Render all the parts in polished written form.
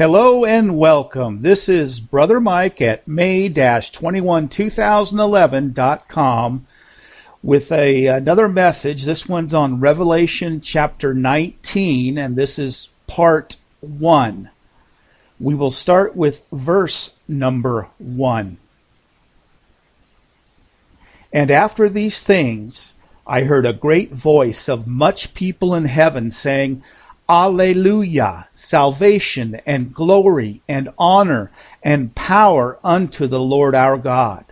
Hello and welcome. This is Brother Mike at May-212011.com with another message. This one's on Revelation chapter 19, and this is part 1. We will start with verse number 1. And after these things, I heard a great voice of much people in heaven saying, Alleluia! Salvation and glory and honor and power unto the Lord our God.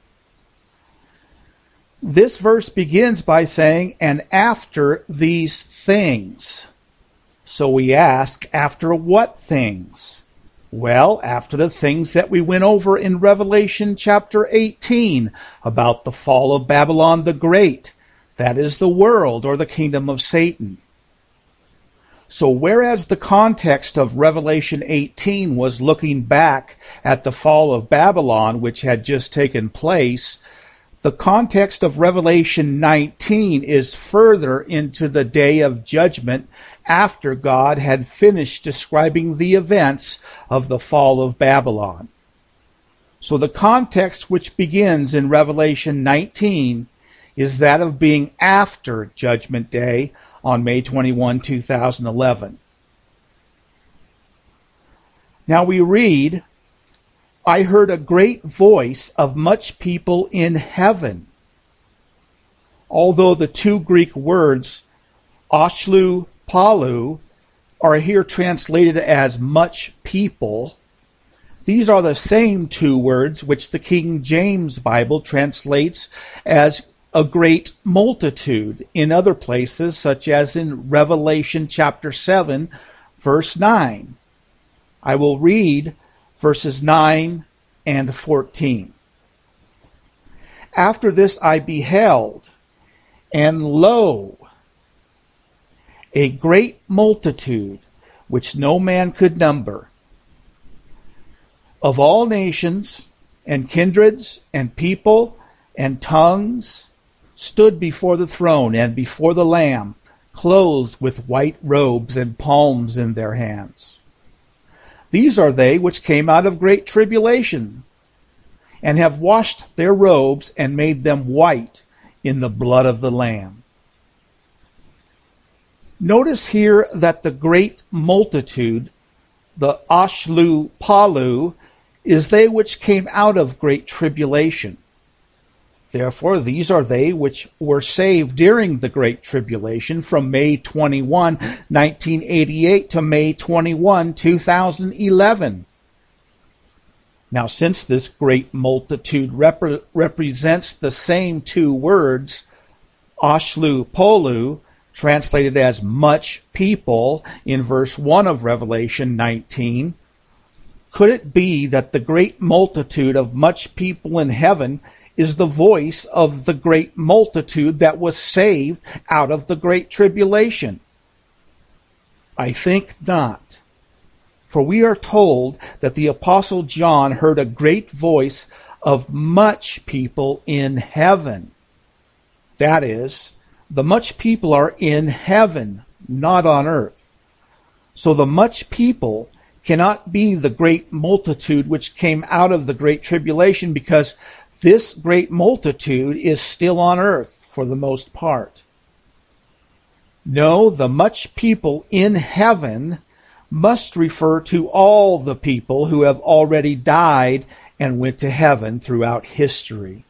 This verse begins by saying, and after these things. So we ask, after what things? Well, after the things that we went over in Revelation chapter 18 about the fall of Babylon the Great. That is the world or the kingdom of Satan. So whereas the context of Revelation 18 was looking back at the fall of Babylon, which had just taken place, the context of Revelation 19 is further into the day of judgment after God had finished describing the events of the fall of Babylon. So the context which begins in Revelation 19 is that of being after Judgment Day on May 21, 2011. Now we read, I heard a great voice of much people in heaven. Although the two Greek words, ashlu, palu, are here translated as much people, these are the same two words which the King James Bible translates as a great multitude in other places, such as in Revelation chapter 7, verse 9. I will read verses 9 and 14. After this I beheld, and lo, a great multitude, which no man could number, of all nations, and kindreds, and people, and tongues, stood before the throne and before the Lamb, clothed with white robes and palms in their hands. These are they which came out of great tribulation, and have washed their robes and made them white in the blood of the Lamb. Notice here that the great multitude, the ashlu palu, is they which came out of great tribulation. Therefore, these are they which were saved during the Great Tribulation from May 21, 1988 to May 21, 2011. Now, since this great multitude represents the same two words, ashlu polu, translated as much people in verse 1 of Revelation 19, could it be that the great multitude of much people in heaven is the voice of the great multitude that was saved out of the Great Tribulation? I think not. For we are told that the Apostle John heard a great voice of much people in heaven. That is, the much people are in heaven, not on earth. So the much people cannot be the great multitude which came out of the Great Tribulation, because this great multitude is still on earth for the most part. No, the much people in heaven must refer to all the people who have already died and went to heaven throughout history.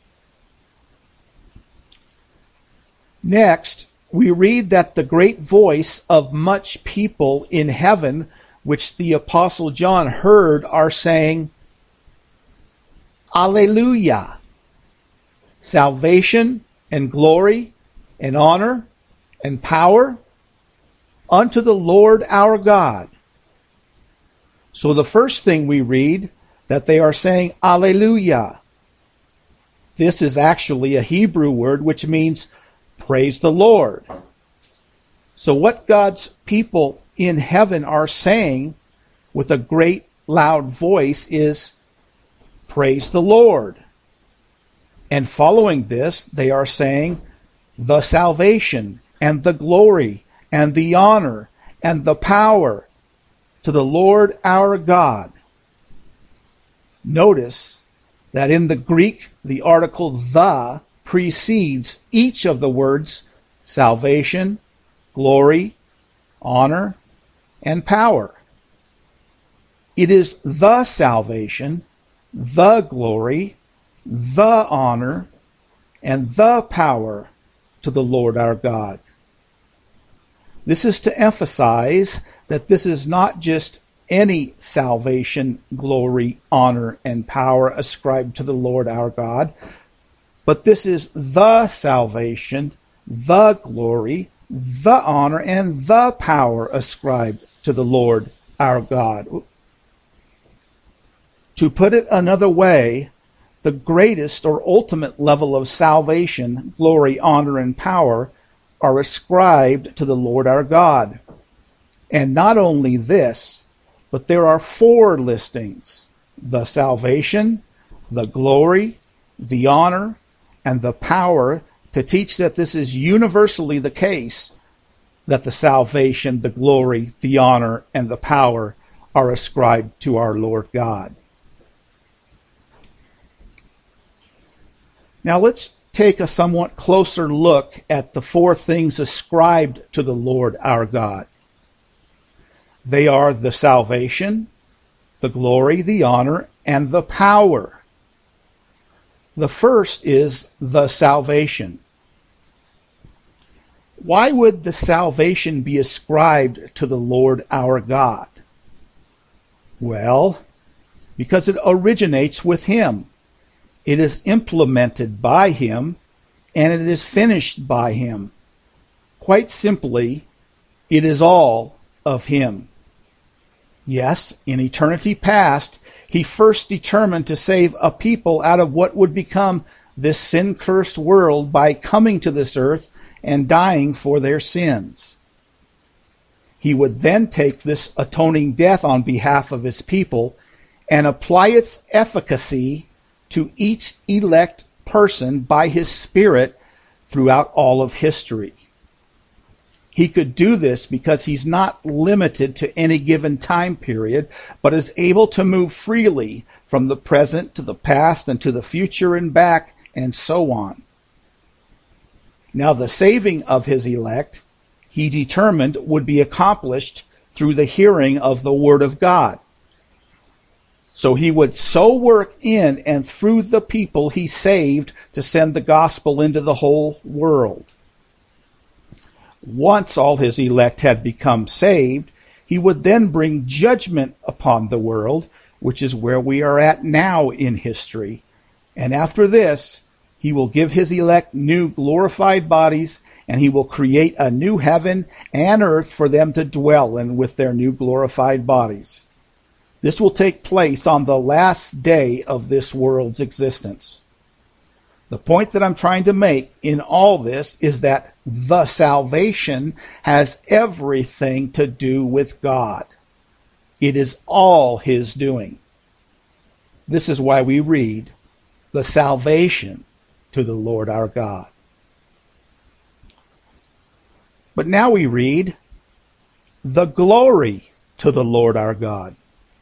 Next, we read that the great voice of much people in heaven, which the Apostle John heard, are saying, Alleluia! Salvation and glory and honor and power unto the Lord our God. So the first thing we read, that they are saying Alleluia. This is actually a Hebrew word which means praise the Lord. So what God's people in heaven are saying with a great loud voice is, praise the Lord. And following this, they are saying, the salvation and the glory and the honor and the power to the Lord our God. Notice that in the Greek, the article the precedes each of the words salvation, glory, honor, and power. It is the salvation, the glory, the honor, and the power to the Lord our God. This is to emphasize that this is not just any salvation, glory, honor, and power ascribed to the Lord our God, but this is the salvation, the glory, the honor, and the power ascribed to the Lord our God. To put it another way, the greatest or ultimate level of salvation, glory, honor, and power are ascribed to the Lord our God. And not only this, but there are 4 listings: the salvation, the glory, the honor, and the power, to teach that this is universally the case, that the salvation, the glory, the honor, and the power are ascribed to our Lord God. Now let's take a somewhat closer look at the 4 things ascribed to the Lord our God. They are the salvation, the glory, the honor, and the power. The first is the salvation. Why would the salvation be ascribed to the Lord our God? Well, because it originates with Him. It is implemented by Him, and it is finished by Him. Quite simply, it is all of Him. Yes, in eternity past, He first determined to save a people out of what would become this sin-cursed world by coming to this earth and dying for their sins. He would then take this atoning death on behalf of His people and apply its efficacy to each elect person by His Spirit throughout all of history. He could do this because He's not limited to any given time period, but is able to move freely from the present to the past and to the future and back, and so on. Now, the saving of His elect, He determined, would be accomplished through the hearing of the Word of God. So He would so work in and through the people He saved to send the gospel into the whole world. Once all His elect had become saved, He would then bring judgment upon the world, which is where we are at now in history. And after this, He will give His elect new glorified bodies, and He will create a new heaven and earth for them to dwell in with their new glorified bodies. This will take place on the last day of this world's existence. The point that I'm trying to make in all this is that the salvation has everything to do with God. It is all His doing. This is why we read, the salvation to the Lord our God. But now we read, the glory to the Lord our God.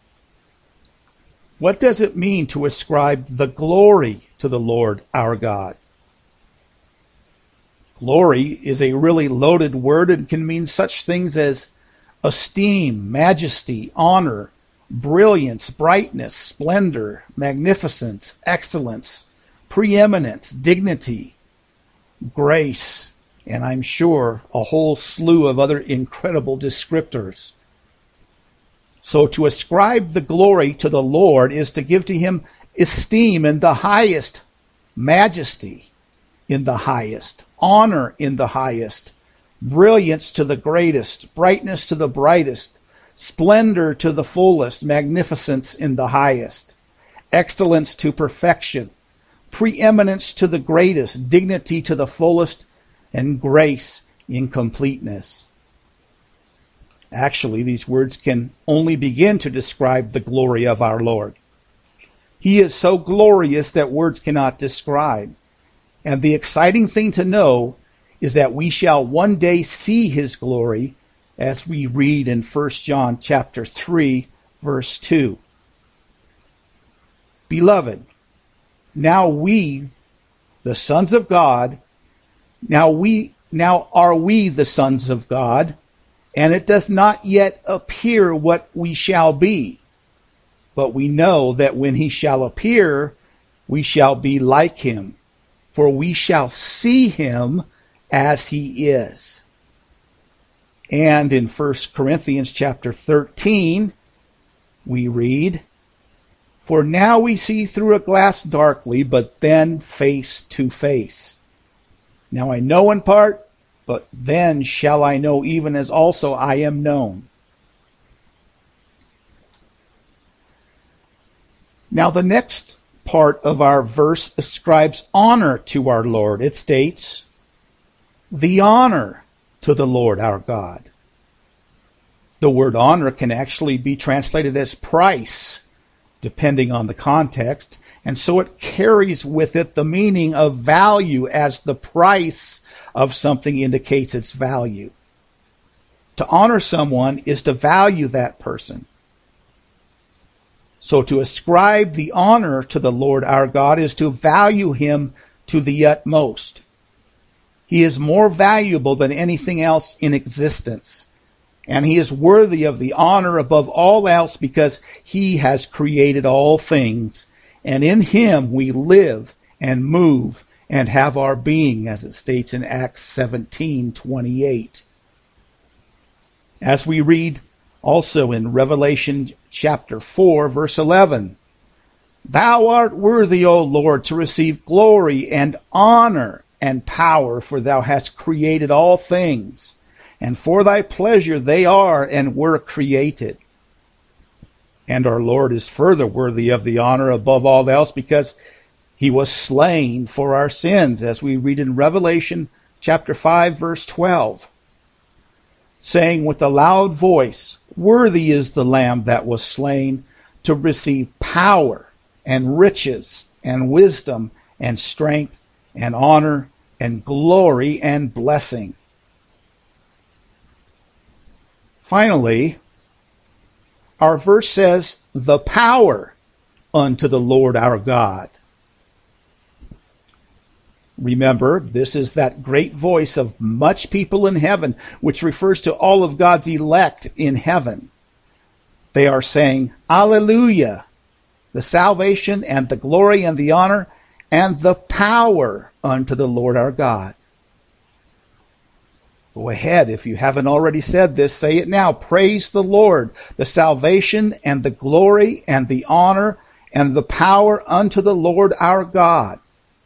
What does it mean to ascribe the glory to the Lord our God? Glory is a really loaded word and can mean such things as esteem, majesty, honor, brilliance, brightness, splendor, magnificence, excellence, preeminence, dignity, grace, and I'm sure a whole slew of other incredible descriptors. So to ascribe the glory to the Lord is to give to Him esteem in the highest, majesty in the highest, honor in the highest, brilliance to the greatest, brightness to the brightest, splendor to the fullest, magnificence in the highest, excellence to perfection, preeminence to the greatest, dignity to the fullest, and grace in completeness. Actually, these words can only begin to describe the glory of our Lord. He is so glorious that words cannot describe. And the exciting thing to know is that we shall one day see His glory, as we read in 1 John chapter 3, verse 2. Beloved, now we, the sons of God, now are we the sons of God, and it doth not yet appear what we shall be. But we know that when he shall appear, we shall be like him, for we shall see him as he is. And in 1 Corinthians chapter 13, we read, For now we see through a glass darkly, but then face to face. Now I know in part, but then shall I know even as also I am known. Now the next part of our verse ascribes honor to our Lord. It states, the honor to the Lord our God. The word honor can actually be translated as price, depending on the context, and so it carries with it the meaning of value, as the price of something indicates its value. To honor someone is to value that person. So to ascribe the honor to the Lord our God is to value him to the utmost. He is more valuable than anything else in existence. And he is worthy of the honor above all else because he has created all things. And in him we live and move and have our being, as it states in Acts 17:28. As we read also in Revelation chapter 4, verse 11, Thou art worthy, O Lord, to receive glory and honor and power, for thou hast created all things, and for thy pleasure they are and were created. And our Lord is further worthy of the honor above all else because he was slain for our sins, as we read in Revelation chapter 5, verse 12, saying with a loud voice, Worthy is the Lamb that was slain to receive power and riches and wisdom and strength and honor and glory and blessing. Finally, our verse says, the power unto the Lord our God. Remember, this is that great voice of much people in heaven, which refers to all of God's elect in heaven. They are saying, Alleluia! The salvation and the glory and the honor and the power unto the Lord our God. Go ahead, if you haven't already said this, say it now. Praise the Lord. The salvation and the glory and the honor and the power unto the Lord our God.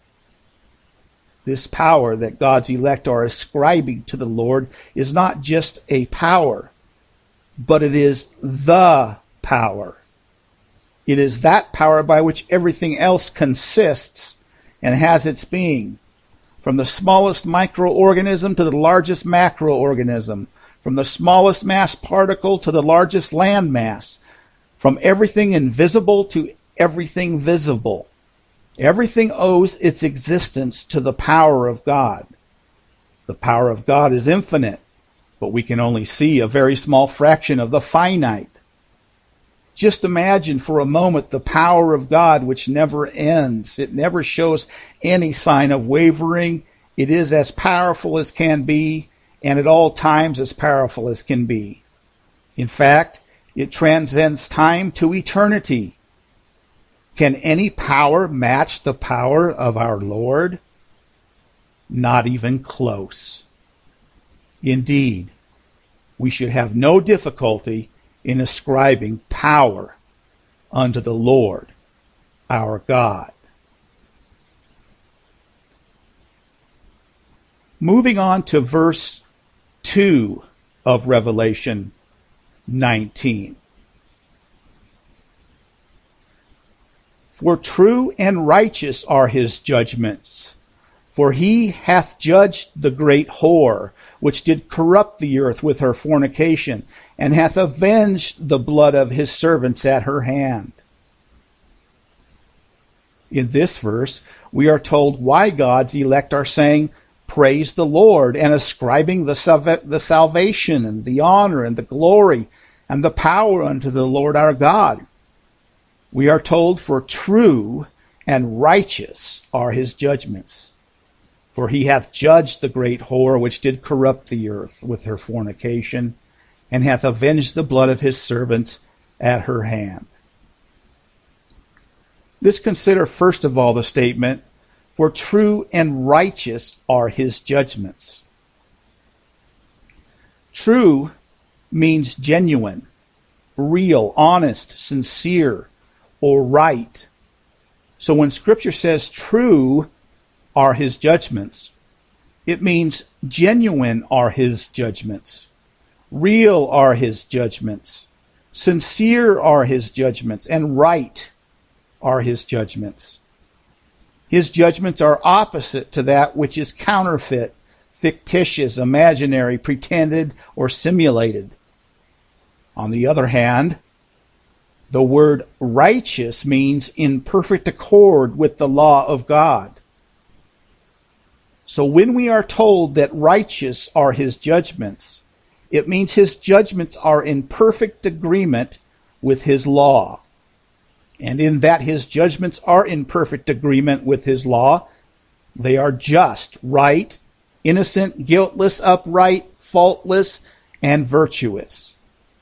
This power that God's elect are ascribing to the Lord is not just a power, but it is the power. It is that power by which everything else consists and has its being. From the smallest microorganism to the largest macroorganism. From the smallest mass particle to the largest landmass. From everything invisible to everything visible. Everything owes its existence to the power of God. The power of God is infinite, but we can only see a very small fraction of the finite. Just imagine for a moment the power of God, which never ends. It never shows any sign of wavering. It is as powerful as can be, and at all times as powerful as can be. In fact, it transcends time to eternity. Can any power match the power of our Lord? Not even close. Indeed, we should have no difficulty in ascribing power unto the Lord our God. Moving on to verse 2 of Revelation 19. For true and righteous are his judgments, for he hath judged the great whore, which did corrupt the earth with her fornication, and hath avenged the blood of his servants at her hand. In this verse, we are told why God's elect are saying, praise the Lord and ascribing the salvation and the honor and the glory and the power unto the Lord our God. We are told, for true and righteous are his judgments. For he hath judged the great whore which did corrupt the earth with her fornication, and hath avenged the blood of his servants at her hand. Let's consider first of all the statement, for true and righteous are his judgments. True means genuine, real, honest, sincere, or right. So when Scripture says true are his judgments, it means genuine are his judgments, real are his judgments, sincere are his judgments, and right are his judgments. His judgments are opposite to that which is counterfeit, fictitious, imaginary, pretended, or simulated. On the other hand, the word righteous means in perfect accord with the law of God. So when we are told that righteous are his judgments, it means his judgments are in perfect agreement with his law. And in that his judgments are in perfect agreement with his law, they are just, right, innocent, guiltless, upright, faultless, and virtuous.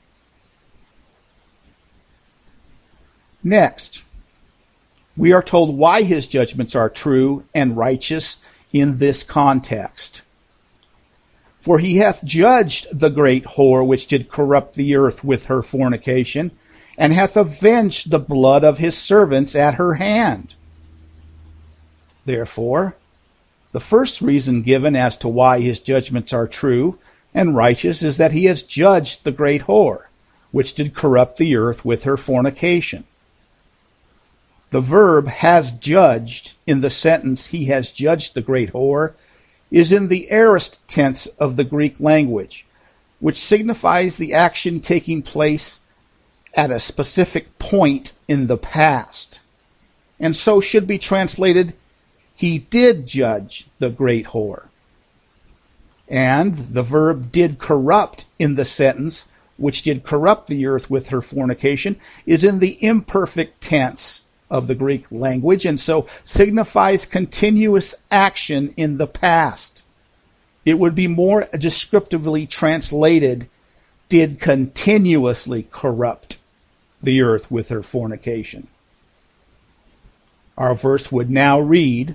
Next, we are told why his judgments are true and righteous in this context. For he hath judged the great whore which did corrupt the earth with her fornication, and hath avenged the blood of his servants at her hand. Therefore, the first reason given as to why his judgments are true and righteous is that he has judged the great whore, which did corrupt the earth with her fornication. The verb has judged in the sentence, he has judged the great whore, is in the aorist tense of the Greek language, which signifies the action taking place at a specific point in the past, and so should be translated, he did judge the great whore. And the verb did corrupt in the sentence, which did corrupt the earth with her fornication, is in the imperfect tense of the Greek language, and so signifies continuous action in the past. It would be more descriptively translated, did continuously corrupt the earth with her fornication. Our verse would now read,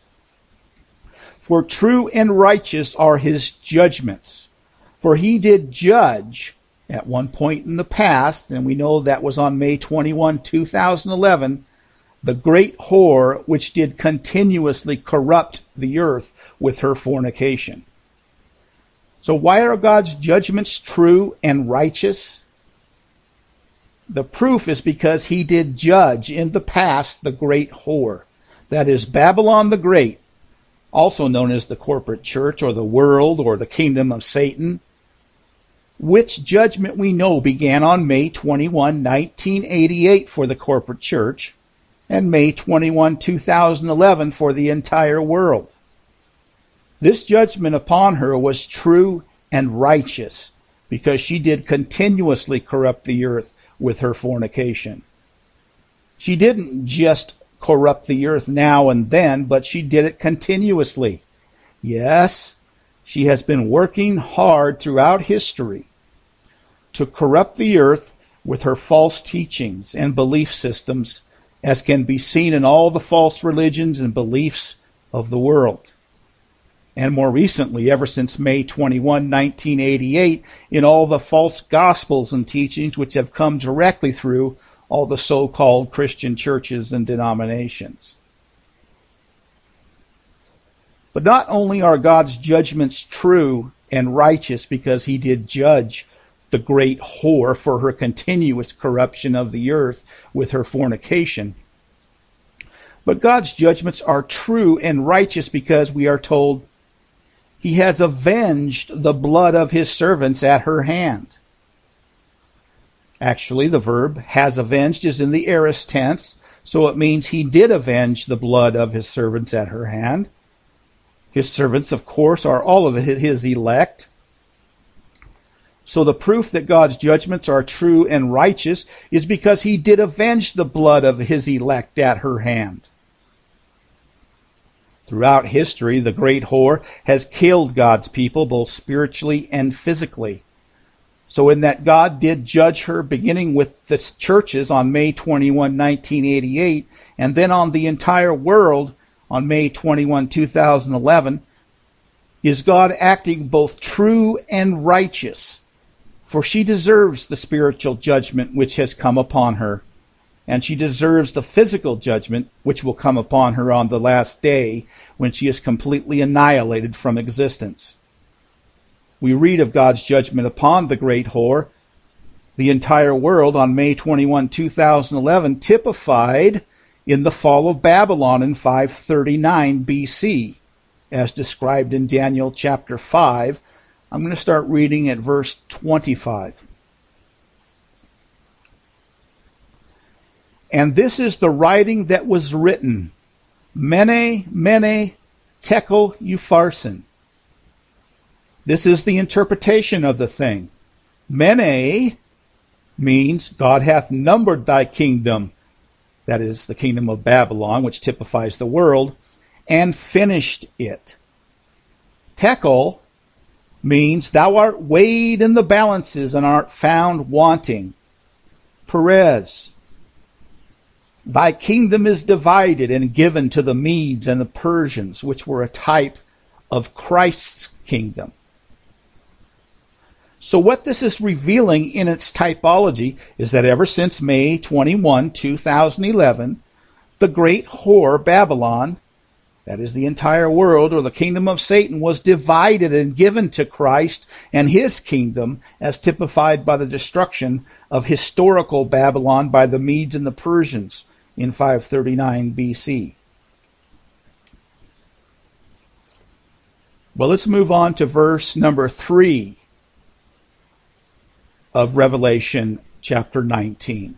for true and righteous are his judgments. For he did judge at one point in the past, and we know that was on May 21, 2011, the great whore which did continuously corrupt the earth with her fornication. So why are God's judgments true and righteous? The proof is because he did judge in the past the great whore, that is Babylon the Great, also known as the corporate church or the world or the kingdom of Satan, which judgment we know began on May 21, 1988 for the corporate church, and May 21, 2011 for the entire world. This judgment upon her was true and righteous because she did continuously corrupt the earth with her fornication. She didn't just corrupt the earth now and then, but she did it continuously. Yes, she has been working hard throughout history to corrupt the earth with her false teachings and belief systems, as can be seen in all the false religions and beliefs of the world. And more recently, ever since May 21, 1988, in all the false gospels and teachings which have come directly through all the so-called Christian churches and denominations. But not only are God's judgments true and righteous because he did judge the great whore for her continuous corruption of the earth with her fornication, but God's judgments are true and righteous because we are told he has avenged the blood of his servants at her hand. Actually, the verb has avenged is in the aorist tense, so it means he did avenge the blood of his servants at her hand. His servants, of course, are all of his elect. So the proof that God's judgments are true and righteous is because he did avenge the blood of his elect at her hand. Throughout history, the great whore has killed God's people, both spiritually and physically. So in that God did judge her, beginning with the churches on May 21, 1988, and then on the entire world on May 21, 2011, is God acting both true and righteous. For she deserves the spiritual judgment which has come upon her, and she deserves the physical judgment which will come upon her on the last day when she is completely annihilated from existence. We read of God's judgment upon the great whore, the entire world, on May 21, 2011, typified in the fall of Babylon in 539 BC, as described in Daniel chapter 5. I'm going to start reading at verse 25. And this is the writing that was written, Mene, Mene, Tekel Upharsin. This is the interpretation of the thing. Mene means God hath numbered thy kingdom, that is the kingdom of Babylon, which typifies the world, and finished it. Tekel means thou art weighed in the balances and art found wanting. Perez, thy kingdom is divided and given to the Medes and the Persians, which were a type of Christ's kingdom. So what this is revealing in its typology is that ever since May 21, 2011, the great whore Babylon, that is the entire world, or the kingdom of Satan, was divided and given to Christ and his kingdom, as typified by the destruction of historical Babylon by the Medes and the Persians in 539 BC. Well, let's move on to verse number 3 of Revelation chapter 19.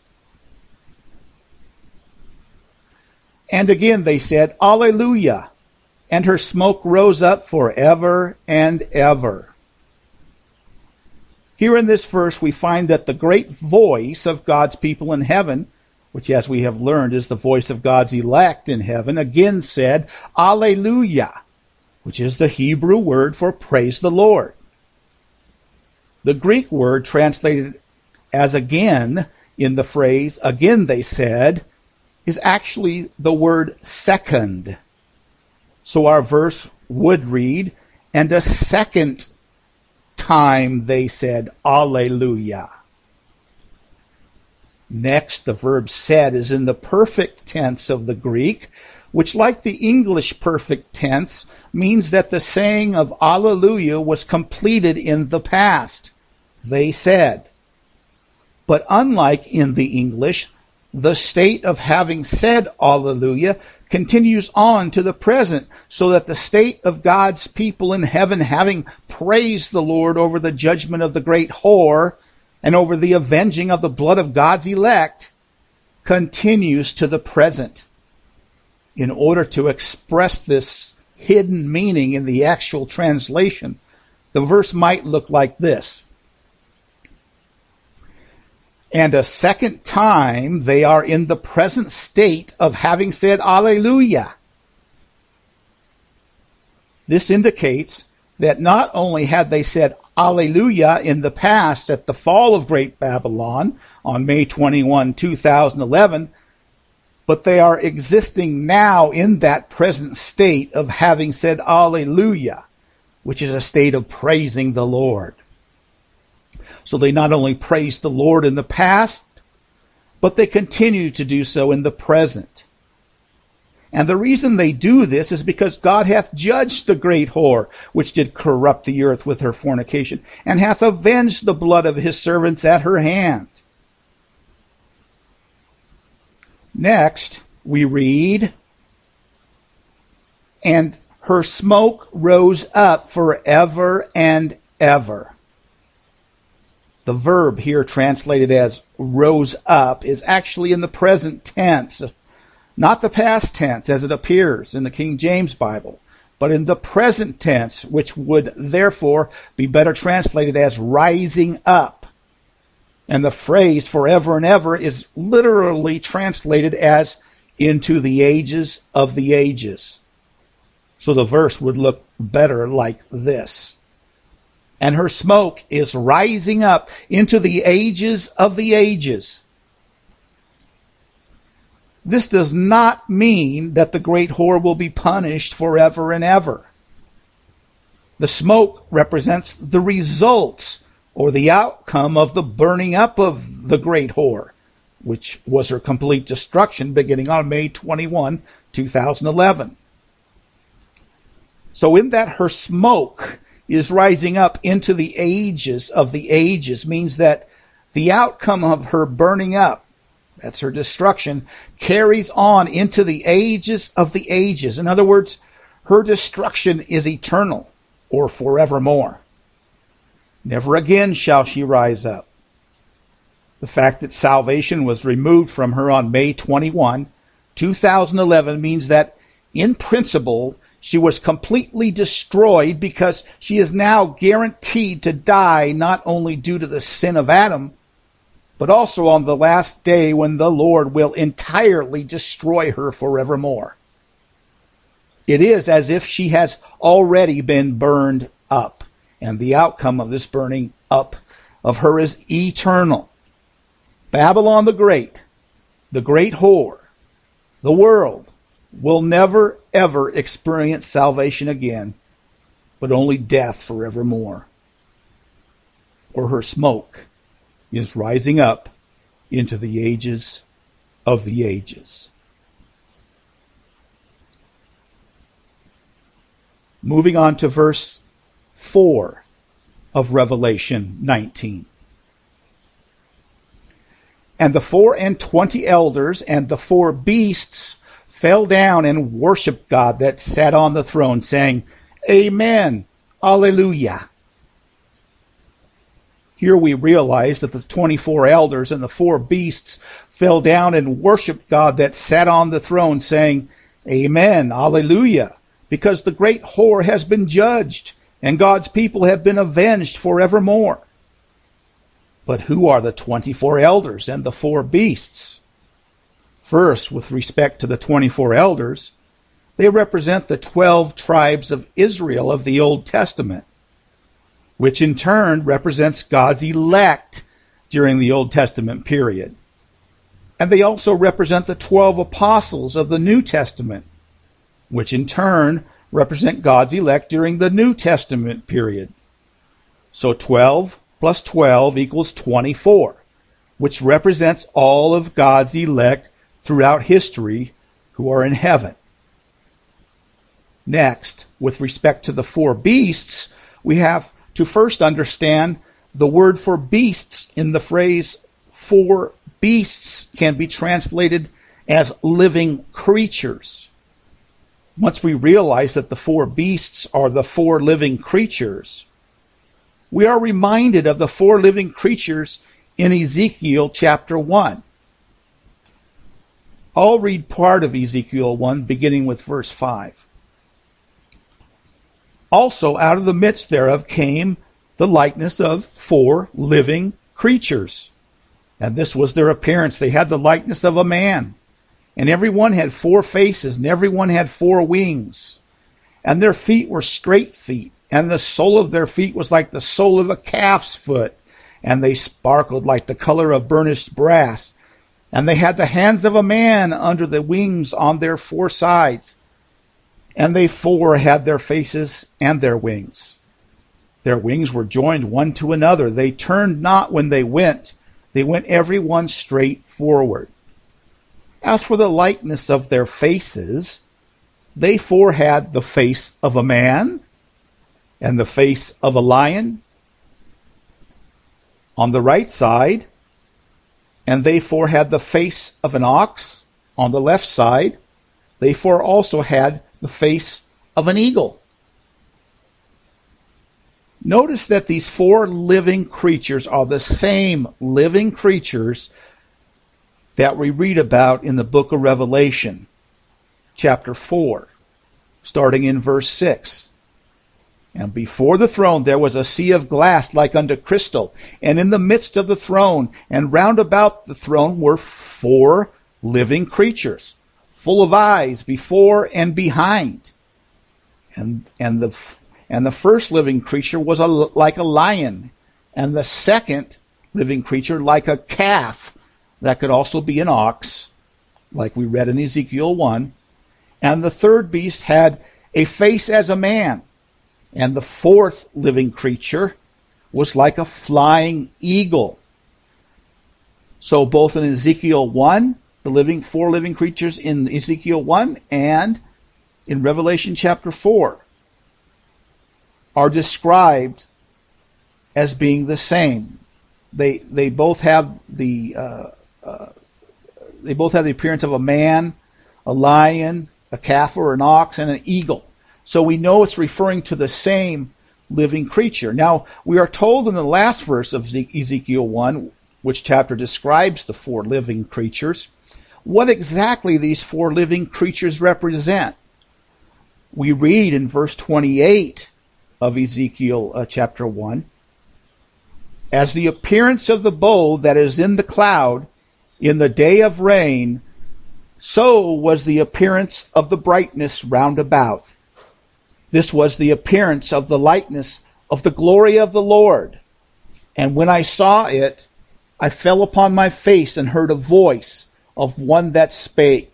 And again they said, Alleluia! And her smoke rose up forever and ever. Here in this verse we find that the great voice of God's people in heaven, which as we have learned is the voice of God's elect in heaven, again said, Alleluia, which is the Hebrew word for praise the Lord. The Greek word translated as again in the phrase, again they said, is actually the word second. So our verse would read, and a second time they said, Alleluia. Next, the verb said is in the perfect tense of the Greek, which, like the English perfect tense, means that the saying of Alleluia was completed in the past. They said. But unlike in the English, the state of having said Alleluia continues on to the present, so that the state of God's people in heaven, having praised the Lord over the judgment of the great whore and over the avenging of the blood of God's elect, continues to the present. In order to express this hidden meaning in the actual translation, the verse might look like this. And a second time they are in the present state of having said Alleluia. This indicates that not only had they said Alleluia in the past at the fall of Great Babylon on May 21, 2011, but they are existing now in that present state of having said Alleluia, which is a state of praising the Lord. So they not only praised the Lord in the past, but they continue to do so in the present. And the reason they do this is because God hath judged the great whore, which did corrupt the earth with her fornication, and hath avenged the blood of his servants at her hand. Next, we read, and her smoke rose up forever and ever. The verb here translated as rose up is actually in the present tense, not the past tense as it appears in the King James Bible. but in the present tense, which would therefore be better translated as rising up. And the phrase forever and ever is literally translated as into the ages of the ages. So the verse would look better like this. And her smoke is rising up into the ages of the ages. This does not mean that the great whore will be punished forever and ever. The smoke represents the results or the outcome of the burning up of the great whore, which was her complete destruction beginning on May 21, 2011. So in that her smoke is rising up into the ages of the ages means that the outcome of her burning up, that's her destruction, carries on into the ages of the ages. In other words, her destruction is eternal or forevermore. Never again shall she rise up. The fact that salvation was removed from her on May 21, 2011 means that, in principle, she was completely destroyed because she is now guaranteed to die not only due to the sin of Adam, but also on the last day when the Lord will entirely destroy her forevermore. It is as if she has already been burned up, and the outcome of this burning up of her is eternal. Babylon the great whore, the world, will never ever experience salvation again, but only death forevermore. For her smoke is rising up into the ages of the ages. Moving on to verse 4 of Revelation 19. And the 24 elders and the 4 beasts fell down and worshipped God that sat on the throne, saying, Amen, Alleluia. Here we realize that the 24 elders and the 4 beasts fell down and worshipped God that sat on the throne, saying, Amen, Alleluia, because the great whore has been judged, and God's people have been avenged forevermore. But who are the 24 elders and the 4 beasts? First, with respect to the 24 elders, they represent the 12 tribes of Israel of the Old Testament, which in turn represents God's elect during the Old Testament period. And they also represent the 12 apostles of the New Testament, which in turn represent God's elect during the New Testament period. So 12 plus 12 equals 24, which represents all of God's elect throughout history who are in heaven. Next, with respect to the 4 beasts, we have to first understand the word for beasts in the phrase 4 beasts can be translated as living creatures. Once we realize that the 4 beasts are the 4 living creatures, we are reminded of the 4 living creatures in Ezekiel chapter 1. I'll read part of Ezekiel 1, beginning with verse 5. Also out of the midst thereof came the likeness of 4 living creatures. And this was their appearance. They had the likeness of a man. And every one had 4 faces, and every one had 4 wings. And their feet were straight feet, and the sole of their feet was like the sole of a calf's foot, and they sparkled like the color of burnished brass. And they had the hands of a man under the wings on their 4 sides. And they 4 had their faces and their wings. Their wings were joined one to another. They turned not when they went. They went every one straight forward. As for the likeness of their faces, they 4 had the face of a man and the face of a lion on the right side, and they 4 had the face of an ox on the left side. They 4 also had the face of an eagle. Notice that these 4 living creatures are the same living creatures that we read about in the book of Revelation, chapter 4. starting in verse 6. And before the throne there was a sea of glass like unto crystal, and in the midst of the throne and round about the throne were 4 living creatures, full of eyes before and behind. And the first living creature was like a lion, and the second living creature like a calf. That could also be an ox, like we read in Ezekiel 1. And the third beast had a face as a man. And the fourth living creature was like a flying eagle. So both in Ezekiel 1, the 4 living creatures in Ezekiel 1 and in Revelation chapter 4 are described as being the same. They both have the appearance of a man, a lion, a calf or an ox, and an eagle. So we know it's referring to the same living creature. Now, we are told in the last verse of Ezekiel 1, which chapter describes the 4 living creatures, what exactly these 4 living creatures represent. We read in verse 28 of Ezekiel chapter 1, as the appearance of the bow that is in the cloud in the day of rain, so was the appearance of the brightness round about. This was the appearance of the likeness of the glory of the Lord. And when I saw it, I fell upon my face and heard a voice of one that spake.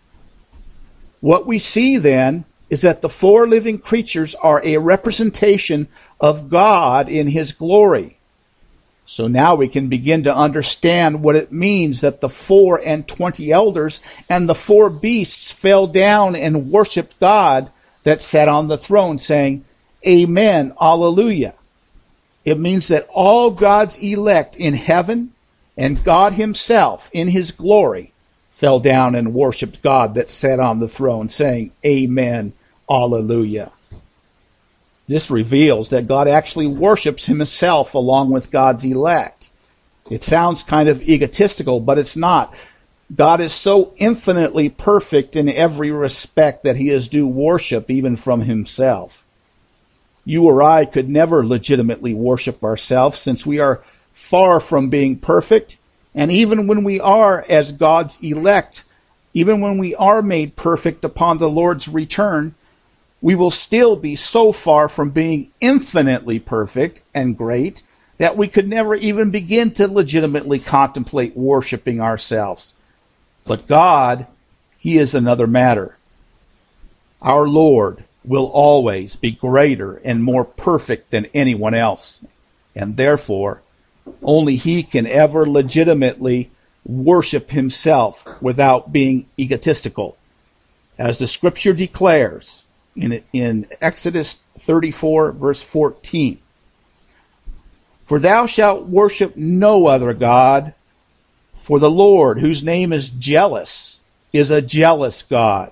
What we see then is that the 4 living creatures are a representation of God in His glory. So now we can begin to understand what it means that the 24 elders and the 4 beasts fell down and worshipped God that sat on the throne, saying, Amen, Alleluia. It means that all God's elect in heaven and God Himself in His glory fell down and worshipped God that sat on the throne, saying, Amen, Alleluia. This reveals that God actually worships Himself along with God's elect. It sounds kind of egotistical, but it's not. God is so infinitely perfect in every respect that He is due worship even from Himself. You or I could never legitimately worship ourselves, since we are far from being perfect, and even when we are as God's elect, even when we are made perfect upon the Lord's return, we will still be so far from being infinitely perfect and great that we could never even begin to legitimately contemplate worshiping ourselves. But God, He is another matter. Our Lord will always be greater and more perfect than anyone else, and therefore only He can ever legitimately worship Himself without being egotistical. As the Scripture declares in Exodus 34, verse 14, For thou shalt worship no other God, for the Lord, whose name is jealous, is a jealous God.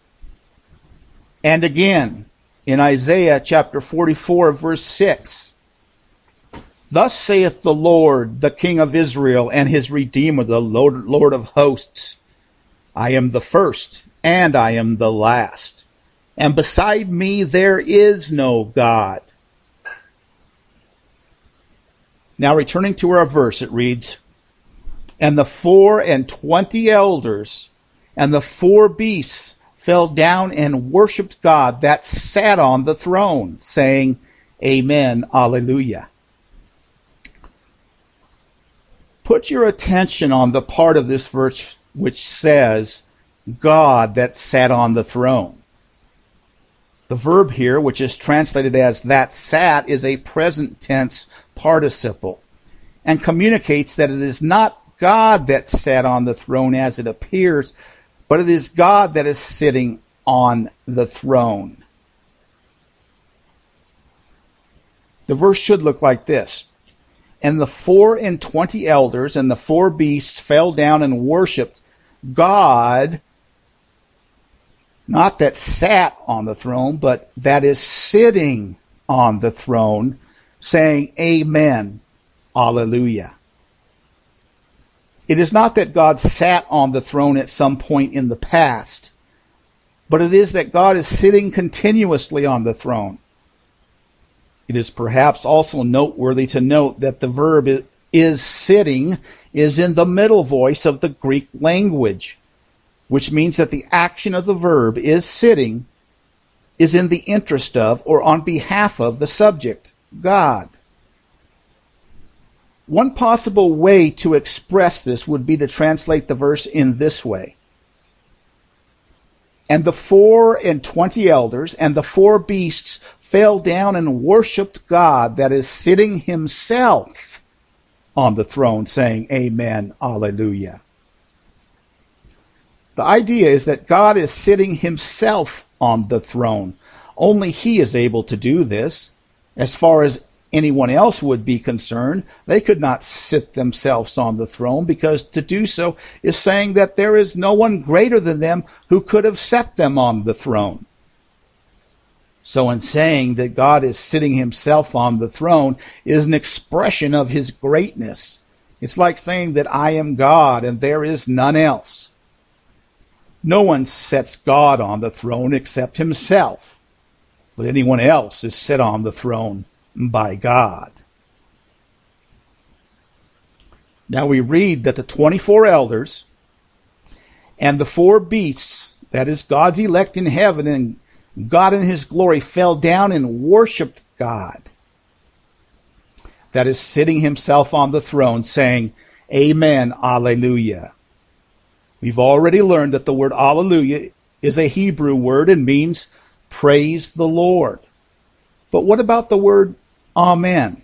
And again, in Isaiah chapter 44, verse 6, Thus saith the Lord, the King of Israel, and His Redeemer, the Lord of hosts, I am the first, and I am the last, and beside me there is no God. Now returning to our verse, it reads, And the 24 elders and the 4 beasts fell down and worshipped God that sat on the throne, saying, Amen, Alleluia. Put your attention on the part of this verse which says, God that sat on the throne. The verb here, which is translated as that sat, is a present tense participle and communicates that it is not God that sat on the throne as it appears, but it is God that is sitting on the throne. The verse should look like this. And the 24 elders and the 4 beasts fell down and worshipped God, not that sat on the throne, but that is sitting on the throne, saying, Amen, Alleluia. It is not that God sat on the throne at some point in the past, but it is that God is sitting continuously on the throne. It is perhaps also noteworthy to note that the verb is sitting is in the middle voice of the Greek language, which means that the action of the verb is sitting is in the interest of or on behalf of the subject, God. One possible way to express this would be to translate the verse in this way. And the 24 elders and the 4 beasts fell down and worshipped God that is sitting himself on the throne, saying, Amen, Alleluia. The idea is that God is sitting himself on the throne. Only he is able to do this. As far as anyone else would be concerned, they could not sit themselves on the throne, because to do so is saying that there is no one greater than them who could have set them on the throne. So in saying that God is sitting himself on the throne is an expression of his greatness. It's like saying that I am God and there is none else. No one sets God on the throne except himself, but anyone else is set on the throne by God. Now we read that the 24 elders and the 4 beasts, that is God's elect in heaven, and God in his glory, fell down and worshipped God that is sitting himself on the throne, saying, Amen, Alleluia. We've already learned that the word Alleluia is a Hebrew word and means praise the Lord. But what about the word Amen?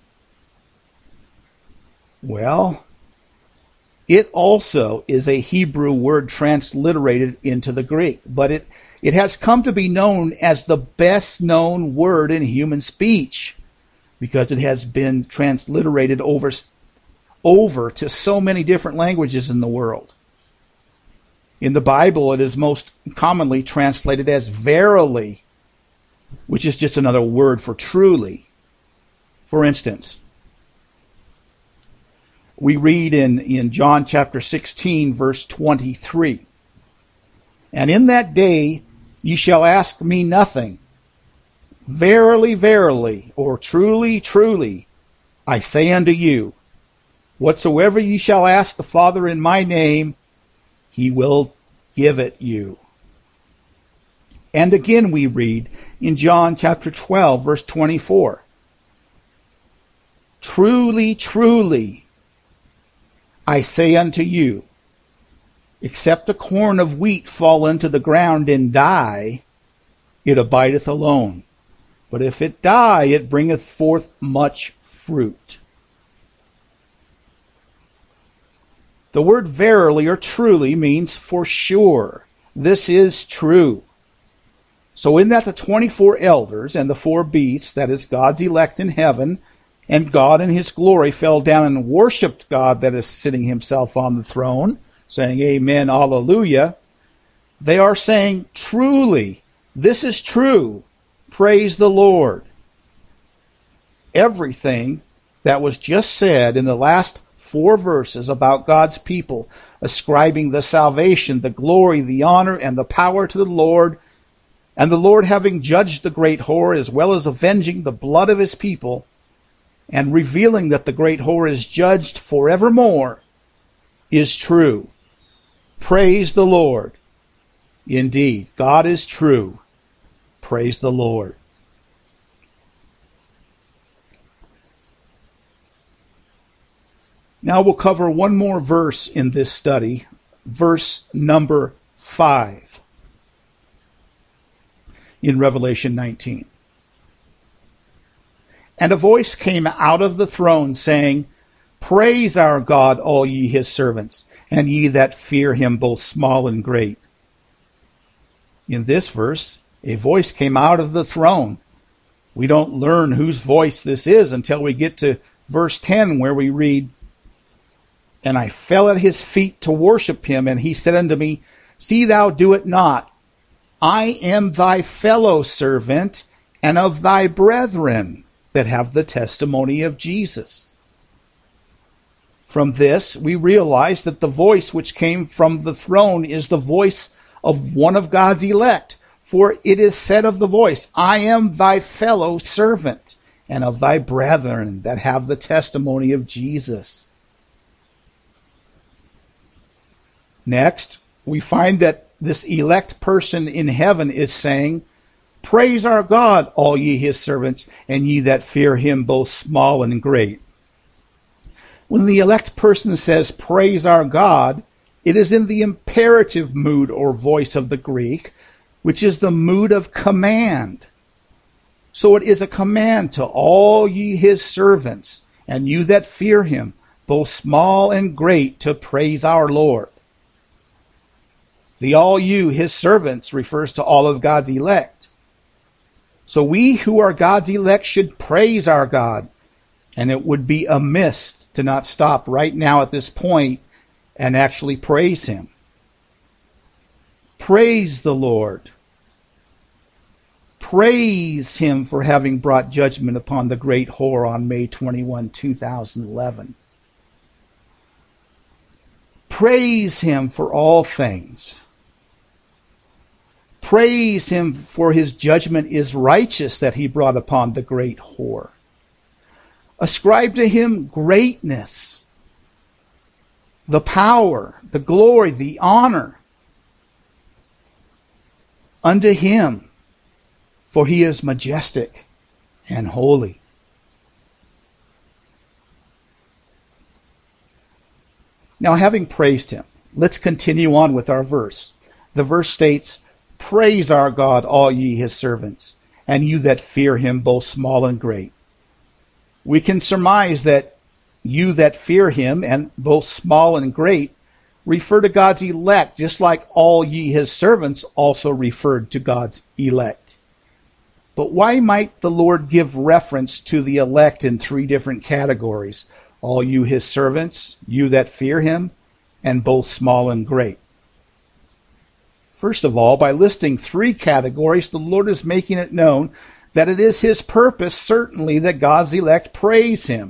Well, it also is a Hebrew word transliterated into the Greek, but it has come to be known as the best known word in human speech because it has been transliterated over to so many different languages in the world. In the Bible, it is most commonly translated as verily, which is just another word for truly. For instance, we read in John chapter 16, verse 23, And in that day ye shall ask me nothing. Verily, verily, or truly, truly, I say unto you, whatsoever ye shall ask the Father in my name, he will give it you. And again we read in John chapter 12, verse 24, Truly, truly, I say unto you, except a corn of wheat fall into the ground and die, it abideth alone. But if it die, it bringeth forth much fruit. The word verily or truly means for sure. This is true. So in that the 24 elders and the 4 beasts, that is God's elect in heaven, and God in his glory fell down and worshipped God that is sitting himself on the throne, saying, Amen, Alleluia. They are saying, truly, this is true. Praise the Lord. Everything that was just said in the last 4 verses about God's people, ascribing the salvation, the glory, the honor, and the power to the Lord, and the Lord having judged the great whore, as well as avenging the blood of his people, and revealing that the great whore is judged forevermore, is true. Praise the Lord. Indeed, God is true. Praise the Lord. Now we'll cover one more verse in this study, verse number 5 in Revelation 19. And a voice came out of the throne, saying, Praise our God, all ye his servants, and ye that fear him, both small and great. In this verse, a voice came out of the throne. We don't learn whose voice this is until we get to verse 10, where we read, And I fell at his feet to worship him, and he said unto me, See thou do it not. I am thy fellow servant, and of thy brethren that have the testimony of Jesus. From this, we realize that the voice which came from the throne is the voice of one of God's elect, For it is said of the voice, I am thy fellow servant, and of thy brethren that have the testimony of Jesus. Next, we find that this elect person in heaven is saying, Praise our God, all ye his servants, and ye that fear him, both small and great. When the elect person says, Praise our God, it is in the imperative mood or voice of the Greek, which is the mood of command. So it is a command to all ye his servants, and you that fear him, both small and great, to praise our Lord. The all you, his servants, refers to all of God's elect. So we who are God's elect should praise our God, and it would be amiss to not stop right now at this point and actually praise him. Praise the Lord. Praise him for having brought judgment upon the great whore on May 21, 2011. Praise him for all things. Praise him for his judgment is righteous that he brought upon the great whore. Ascribe to him greatness, the power, the glory, the honor unto him, for he is majestic and holy. Now, having praised him, let's continue on with our verse. The verse states, Praise our God, all ye his servants, and you that fear him, both small and great. We can surmise that you that fear him, and both small and great, refer to God's elect, just like all ye his servants also referred to God's elect. But why might the Lord give reference to the elect in three different categories? All you his servants, you that fear him, and both small and great. First of all, by listing three categories, the Lord is making it known that it is his purpose, certainly, that God's elect praise him.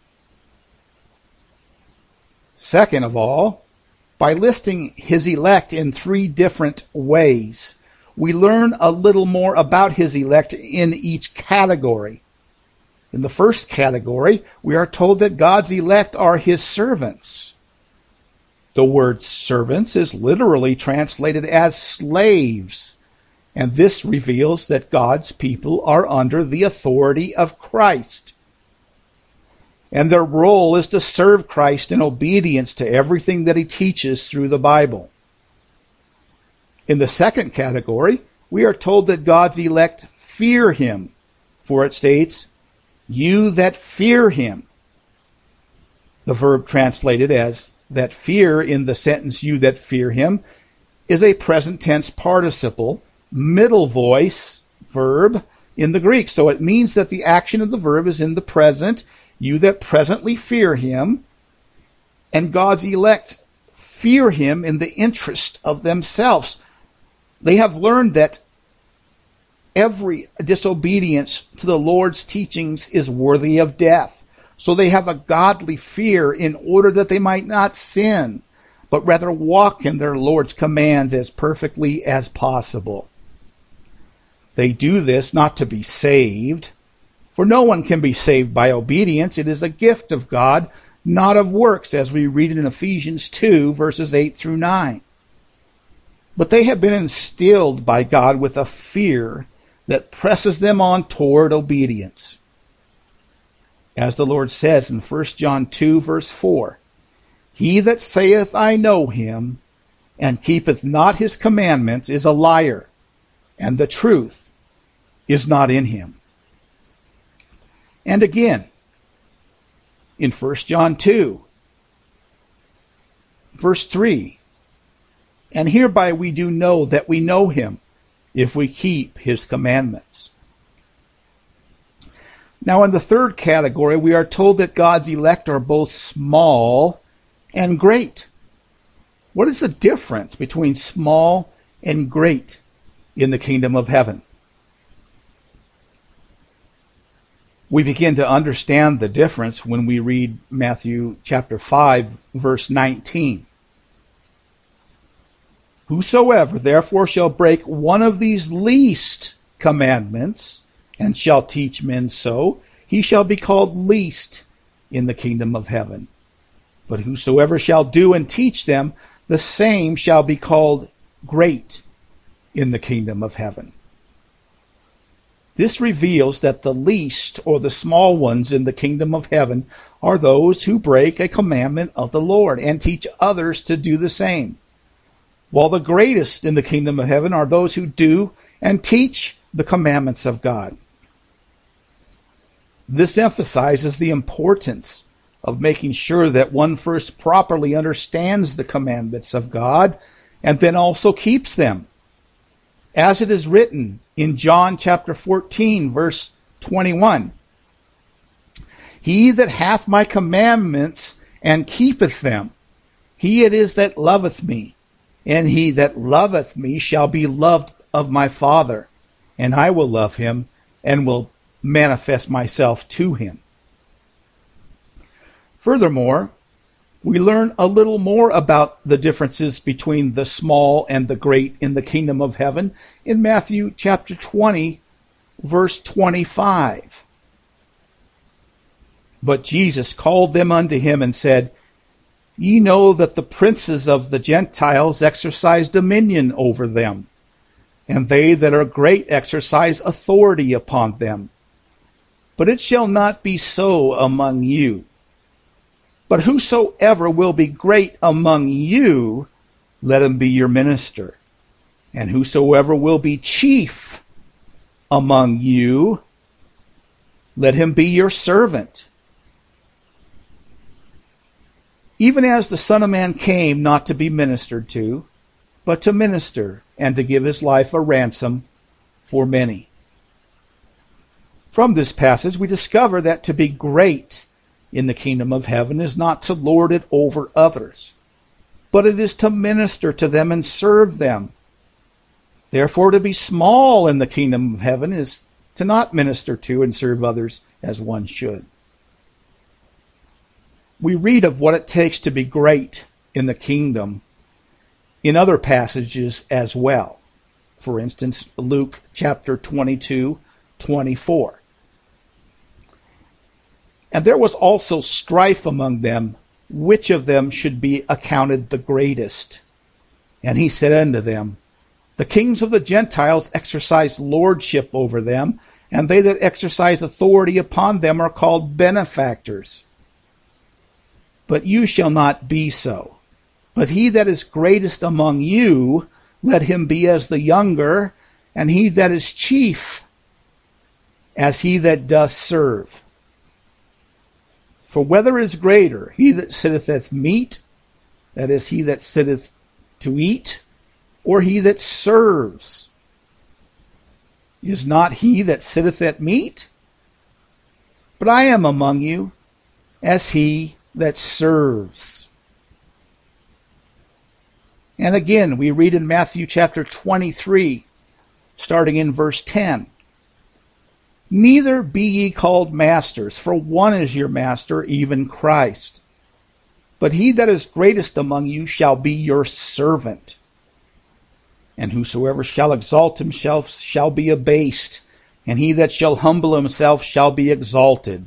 Second of all, by listing his elect in three different ways, we learn a little more about his elect in each category. In the first category, we are told that God's elect are his servants. The word servants is literally translated as slaves, and this reveals that God's people are under the authority of Christ. And their role is to serve Christ in obedience to everything that he teaches through the Bible. In the second category, we are told that God's elect fear him, for it states, You that fear him. The verb translated as that fear in the sentence, you that fear him, is a present tense participle, middle voice verb in the Greek. So it means that the action of the verb is in the present, you that presently fear him, and God's elect fear him in the interest of themselves. They have learned that every disobedience to the Lord's teachings is worthy of death. So they have a godly fear in order that they might not sin, but rather walk in their Lord's commands as perfectly as possible. They do this not to be saved, for no one can be saved by obedience. It is a gift of God, not of works, as we read in Ephesians 2, verses 8 through 9. But they have been instilled by God with a fear that presses them on toward obedience. As the Lord says in 1 John 2, verse 4, He that saith, I know him, and keepeth not his commandments, is a liar, and the truth is not in him. And again, in 1 John 2, verse 3, And hereby we do know that we know him, if we keep his commandments. Now, in the third category, we are told that God's elect are both small and great. What is the difference between small and great in the kingdom of heaven? We begin to understand the difference when we read Matthew chapter 5, verse 19. Whosoever therefore shall break one of these least commandments, and shall teach men so, he shall be called least in the kingdom of heaven. But whosoever shall do and teach them, the same shall be called great in the kingdom of heaven. This reveals that the least, or the small ones in the kingdom of heaven, are those who break a commandment of the Lord and teach others to do the same, while the greatest in the kingdom of heaven are those who do and teach the commandments of God. This emphasizes the importance of making sure that one first properly understands the commandments of God and then also keeps them. As it is written in John chapter 14, verse 21, He that hath my commandments and keepeth them, he it is that loveth me, and he that loveth me shall be loved of my Father, and I will love him, and will manifest myself to him. Furthermore, we learn a little more about the differences between the small and the great in the kingdom of heaven in Matthew chapter 20, verse 25. But Jesus called them unto him and said, Ye know that the princes of the Gentiles exercise dominion over them, and they that are great exercise authority upon them. But it shall not be so among you. But whosoever will be great among you, let him be your minister. And whosoever will be chief among you, let him be your servant. Even as the Son of Man came not to be ministered to, but to minister, and to give his life a ransom for many. From this passage we discover that to be great in the kingdom of heaven is not to lord it over others, but it is to minister to them and serve them. Therefore, to be small in the kingdom of heaven is to not minister to and serve others as one should. We read of what it takes to be great in the kingdom in other passages as well. For instance, Luke chapter 22:24. And there was also strife among them, which of them should be accounted the greatest. And he said unto them, The kings of the Gentiles exercise lordship over them, and they that exercise authority upon them are called benefactors. But you shall not be so. But he that is greatest among you, let him be as the younger, and he that is chief as he that doth serve. For whether is greater, he that sitteth at meat, that is, he that sitteth to eat, or he that serves? Is not he that sitteth at meat? But I am among you as he that serves. And again, we read in Matthew chapter 23, starting in verse 10. Neither be ye called masters, for one is your master, even Christ. But he that is greatest among you shall be your servant. And whosoever shall exalt himself shall be abased, and he that shall humble himself shall be exalted.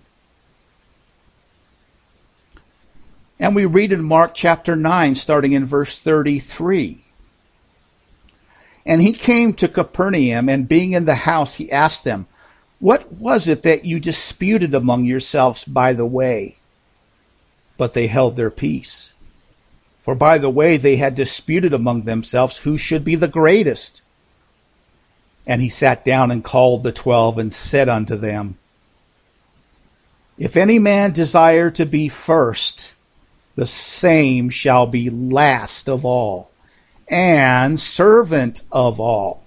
And we read in Mark chapter 9, starting in verse 33. And he came to Capernaum, and being in the house, he asked them, What was it that you disputed among yourselves by the way? But they held their peace. For by the way they had disputed among themselves who should be the greatest. And he sat down and called the 12, and said unto them, If any man desire to be first, the same shall be last of all, and servant of all.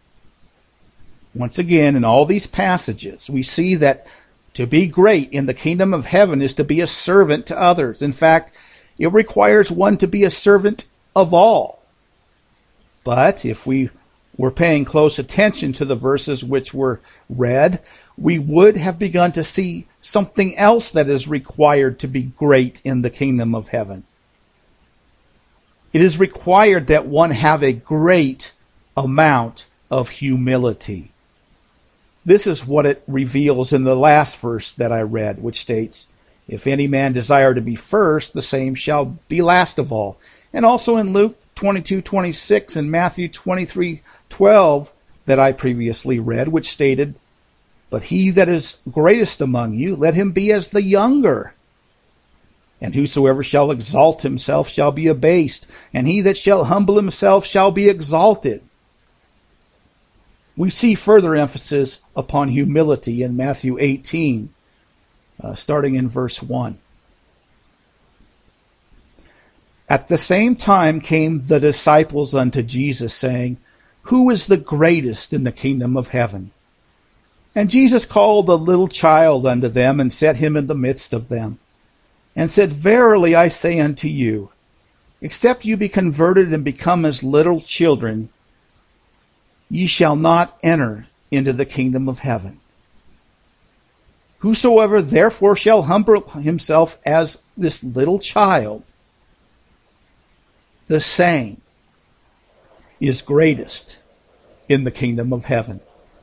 Once again, in all these passages, we see that to be great in the kingdom of heaven is to be a servant to others. In fact, it requires one to be a servant of all. But if we were paying close attention to the verses which were read, we would have begun to see something else that is required to be great in the kingdom of heaven. It is required that one have a great amount of humility. This is what it reveals in the last verse that I read, which states, "If any man desire to be first, the same shall be last of all." And also in Luke 22:26 and Matthew 23:12 that I previously read, which stated, "But he that is greatest among you, let him be as the younger. And whosoever shall exalt himself shall be abased, and he that shall humble himself shall be exalted." We see further emphasis upon humility in Matthew 18, starting in verse 1. "At the same time came the disciples unto Jesus, saying, Who is the greatest in the kingdom of heaven? And Jesus called a little child unto them, and set him in the midst of them, and said, Verily I say unto you, except you be converted and become as little children, ye shall not enter into the kingdom of heaven. Whosoever therefore shall humble himself as this little child, the same is greatest in the kingdom of heaven."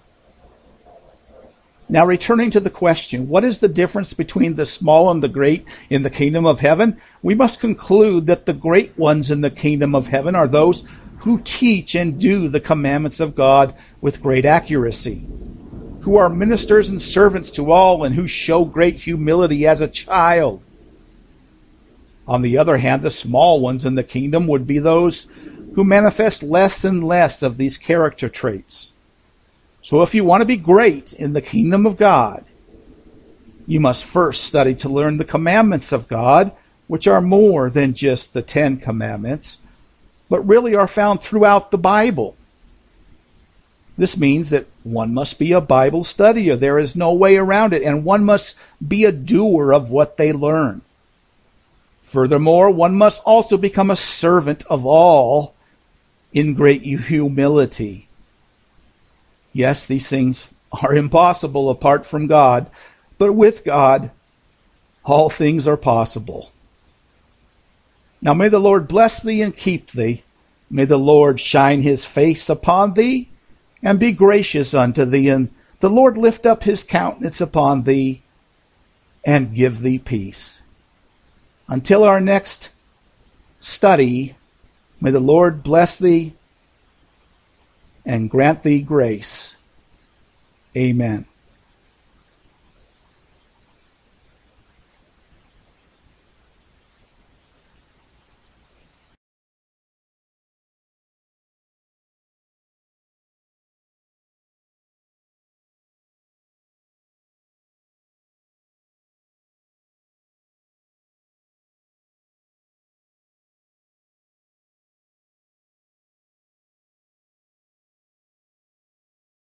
Now, returning to the question, what is the difference between the small and the great in the kingdom of heaven? We must conclude that the great ones in the kingdom of heaven are those who teach and do the commandments of God with great accuracy, who are ministers and servants to all, and who show great humility as a child. On the other hand, the small ones in the kingdom would be those who manifest less and less of these character traits. So if you want to be great in the kingdom of God, you must first study to learn the commandments of God, which are more than just the 10 Commandments, but really are found throughout the Bible. This means that one must be a Bible studier. There is no way around it, and one must be a doer of what they learn. Furthermore, one must also become a servant of all in great humility. Yes, these things are impossible apart from God, but with God, all things are possible. Now may the Lord bless thee and keep thee. May the Lord shine his face upon thee and be gracious unto thee. And the Lord lift up his countenance upon thee and give thee peace. Until our next study, may the Lord bless thee and grant thee grace. Amen.